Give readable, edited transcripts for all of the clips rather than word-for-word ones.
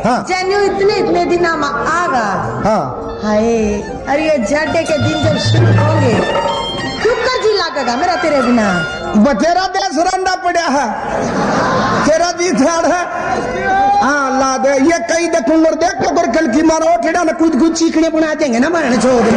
हाँ। जैन्यू इतने इतने दिन हम आगा। हाँ। हाय अरे ये झड्डे के दिन जब शुरू होंगे क्यों कर जी लागेगा मेरा तेरे बिना। बतेरा देश रंडा पड़ा है तेरा जी थाड़ है। हाँ ला दे ये कई देखूंगा देख तो कर कल की मारो ठेड़ा ना कूद कूद चीखने बना देंगे ना मारने छोड़ दे।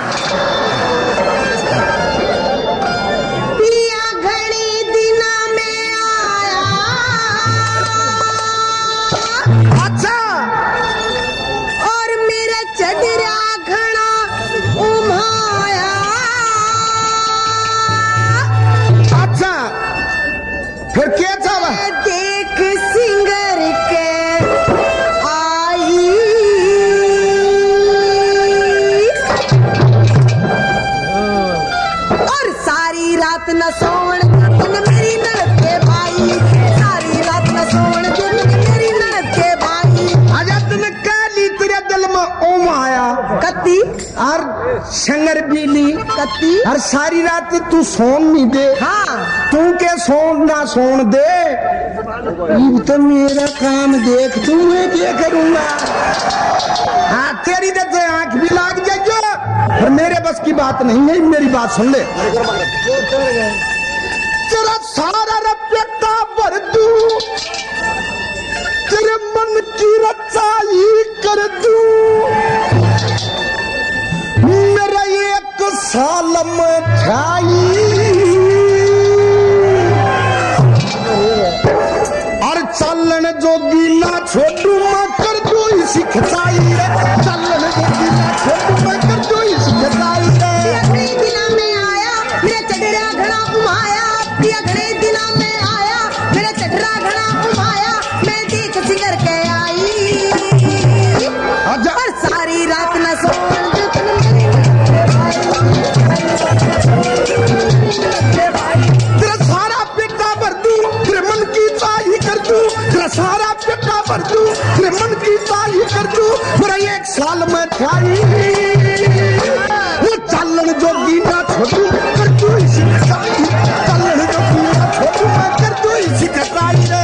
फिर क्या चावा देख सिंगर के आई और सारी रात न सोवन मेरी ननद के भाई। सारी रात न सोवन मेरी ननद के भाई। आजा तुमने काली तेरे दिल में ओम आया कत्ती और शंगर बीली कत्ती और सारी रात तू सोन नहीं दे। हाँ तू के सोन ना सोन दे तो मेरा काम देख तू मैं क्या करूंगा। हाँ तेरी तो आंख भी लाग जाएगी और मेरे बस की बात नहीं है। मेरी बात सुन ले तेरा सारा रपेटा भर दू तेरे मन की रचाई कर दू मेरा एक साल में ठाई और चलन जोगी ना छोटू मैं कर दू इसी खचाई रे। चलन जोगी ना छोटू मैं कर दू इसी खचाई रे। अगले दिना में आया मेरे चढ़रा घड़ा उमाया। अगले दिना में आया मेरे चढ़रा घड़ा उमाया। मैं देख सिंगर के आई और सारी रात न सोवन तेरा सारा पेटा भर दू तेरे मन की चाही कर दू। तेरा सारा पेटा भर दू तेरे मन की चाही कर दू मेरा एक साल में ठाई वो चलन जोगी ना छोटू कर दू इसी खचाई। चलन जोगी ना छोटू मैं कर दू इसी खचाई रे।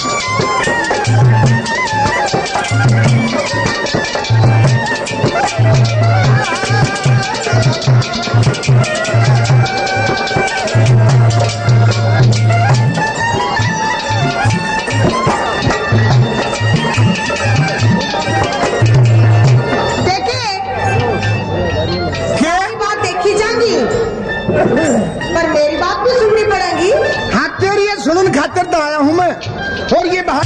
पर मेरी बात भी सुननी पड़ेगी। हाँ तेरी ये सुनन खातिर तो आया हूँ मैं। और ये बात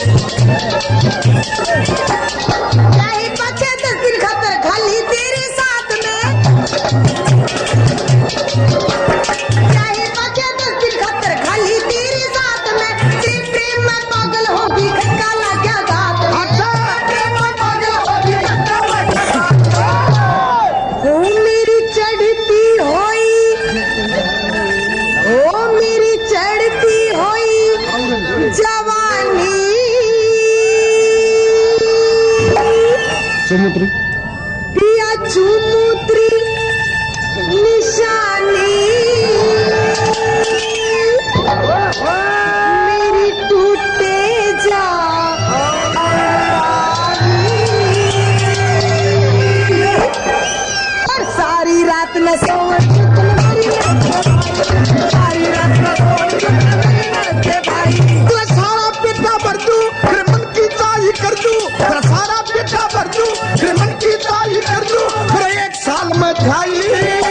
चाहे 5-10 दिन खातर खाली तेरे साथ में। चाहे 5-10 दिन खातर खाली तेरे साथ में। तेरे प्रेम में पागल होगी खटका लगा गात में। अच्छा प्रेम में पागल होगी खटका लगा गात में। ओ मेरी चढ़ती होई ओ मेरी चढ़ती होई जवानी चुमुत्री पिया चुमुत्री निशानी मेरी टूटे जा और सारी रात न सोवन सारी रात न सोवन भाई। तेरा सारा पेटा भर दू तेरे मन की चाही कर दू। तेरा सारा पेटा भर दू तेरे मन की चाही कर दू मेरा एक साल में ठाई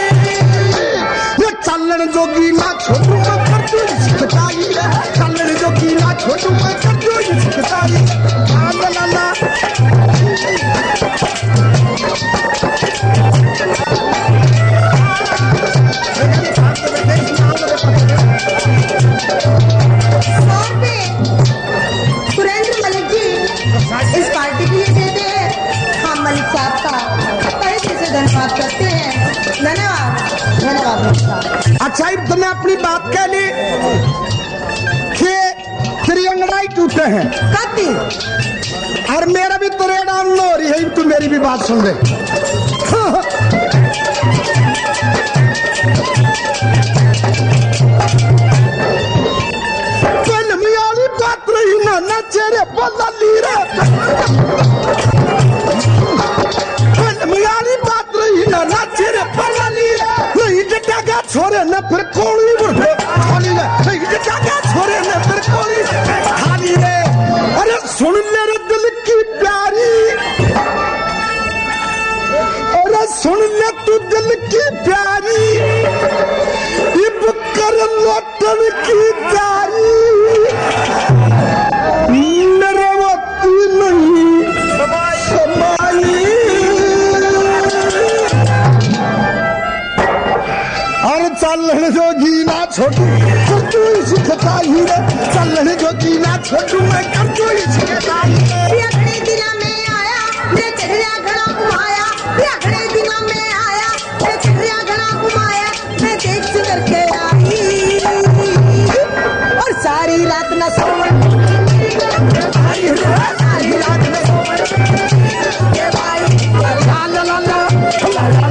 ये चलन जोगी ना छोटू मैं कर दू इसी खचाई रे। चलन जोगी ना छोटू मैं कर दू इसी खचाई। ला ला सुरेंद्र मलिक जी इस पार्टी के लिए देते हैं। हम मलिक साहब का तहे दिल से धन्यवाद करते हैं। धन्यवाद धन्यवाद मलिक साहब। अच्छा तुमने अपनी बात कह ली कि तेरी अंगड़ाई टूटे हैं कत्ती और मेरा भी तेरे नाम न हो रही है। तू मेरी भी बात सुन ले। चल मियाली बात रही ना चेहरे बदल ली रे। फिर कोड़ी बुढ़ो खाली रे ये क्या छोरे ने फिर कोड़ी खाली रे। अरे सुन ले रे दिल की प्यारी, अरे सुन ले तू दिल की प्यारी, इब कर लौटन की तैयारी, मेरे वक्त नहीं समाई। और चलन जोगी ना छोटू कर तू सिखता ही रे, चलन जोगी ना छोटू मैं कर तू सिखता ही रे। अगले दिना में आया मेरे चढ़िया घड़ा घुमाया, अगले दिना में आया मेरे चढ़िया घड़ा घुमाया, मैं देख करके आई और सारी रात न सोए, सारी रात न सोए भाई। ला ला ला ला ला ला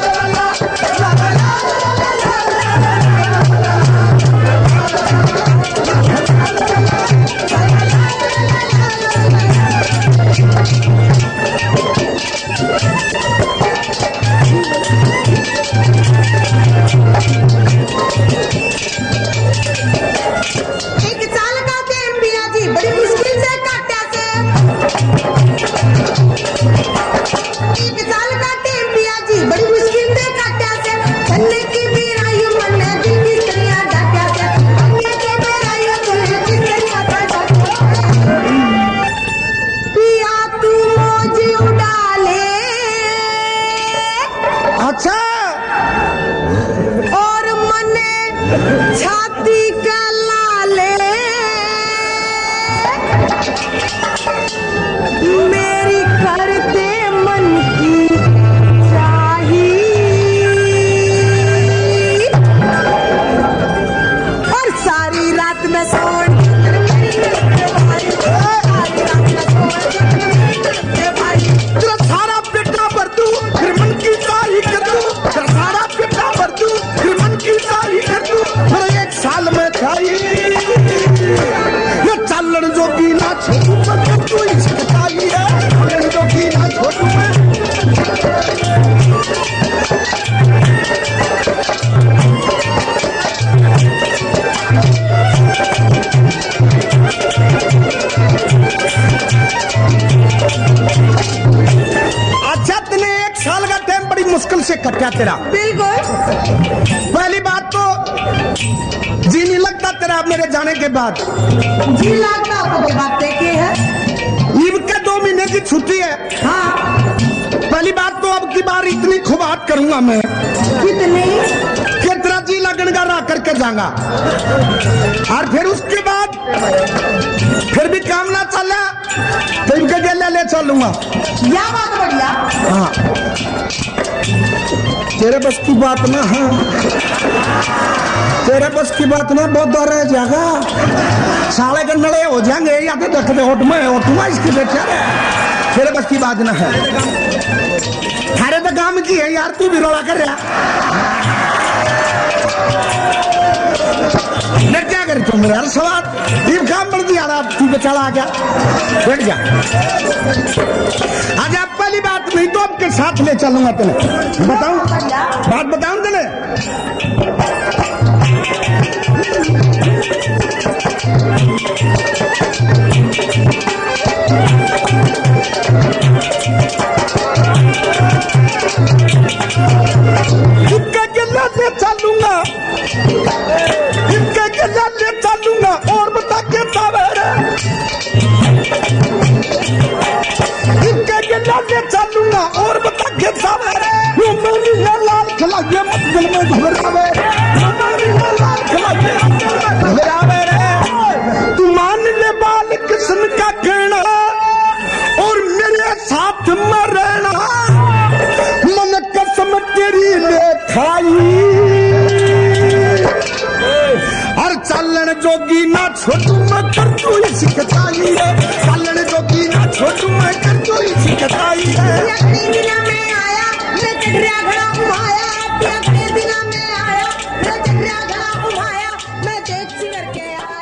से कटा तेरा। बिल्कुल। पहली बात तो जी नहीं लगता तेरा मेरे जाने के बाद। जी लगता तो बातें की है। ईद के 2 महीने की छुट्टी है। हाँ। पहली बात तो अब की बार इतनी खुबात करूंगा मैं। कितनी? कि तेरा जी लगन का रहा करके जाऊंगा। और फिर उसके बाद फिर भी काम ना चला तो इनके गेले ले चलूंगा। यह बात बढ़िया। हाँ तेरे बस की बात ना है, तेरे बस की बात ना बहुत दौर है जागा साले के नड़े हो जाएंगे या तो देख दे ओटमा इसकी बेटा तेरे बस की बात ना है। थारे तो काम की है यार, तू भी रोला कर रहा क्या कर तू मेरा सवाल ये काम बढ़ दिया तू बेचारा आ गया बैठ जा। आज आप पहली बात नहीं तो आपके साथ ले चलूंगा तेने बताऊं बात बताऊं तेने। इनका गिला ले चलूंगा, इनका गिला ले चलूंगा और बता के सवेरे इनका गिला ले चलूंगा और बता के सवेरे वो मेरी लाल खिलाइए मत दिल में घबरावे, मेरी लाल खिलाइए मत दिल में घबरावे रे। तू मान ले बाल किस्म का कहना और मेरे साथ में रहना, मन कसम तेरी ले खाई और चलन जोगी ना छोटू मैं कर तू सिखताई है, चलन जोगी ना छोटू मैं कर तू सिखताई है। अगले दिना में आया मैं चढ़िया घड़ा घुमाया, अगले दिना में आया मैं चढ़िया घड़ा घुमाया, मैं देख करके आया।